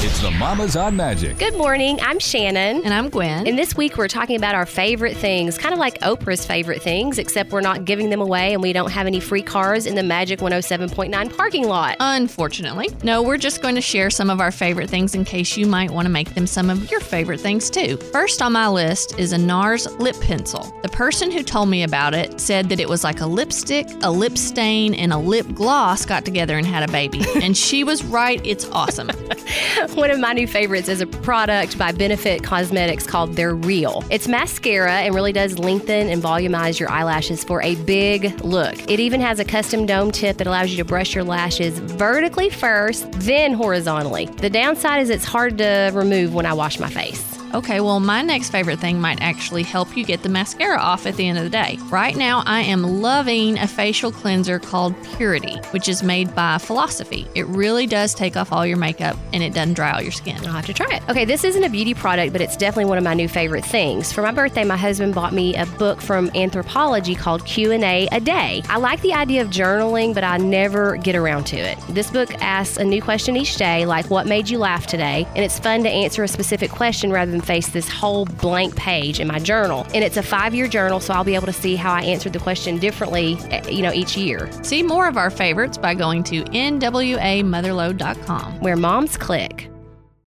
It's the Mamas on Magic. Good morning. I'm Shannon. And I'm Gwen. And this week we're talking about our favorite things, kind of like Oprah's favorite things, except we're not giving them away and we don't have any free cars in the Magic 107.9 parking lot. Unfortunately. No, we're just going to share some of our favorite things in case you might want to make them some of your favorite things too. First on my list is a NARS lip pencil. The person who told me about it said that it was like a lipstick, a lip stain, and a lip gloss got together and had a baby. And she was right. It's awesome. One of my new favorites is a product by Benefit Cosmetics called They're Real. It's mascara and really does lengthen and volumize your eyelashes for a big look. It even has a custom dome tip that allows you to brush your lashes vertically first, then horizontally. The downside is it's hard to remove when I wash my face. Okay, well, my next favorite thing might actually help you get the mascara off at the end of the day. Right now, I am loving a facial cleanser called Purity, which is made by Philosophy. It really does take off all your makeup, and it doesn't dry out your skin. I'll have to try it. Okay, this isn't a beauty product, but it's definitely one of my new favorite things. For my birthday, my husband bought me a book from Anthropologie called Q&A a Day. I like the idea of journaling, but I never get around to it. This book asks a new question each day, like what made you laugh today? And it's fun to answer a specific question rather than face this whole blank page in my journal. And it's a 5-year journal, so I'll be able to see how I answered the question differently, each year. See more of our favorites by going to nwamotherload.com. Where moms click.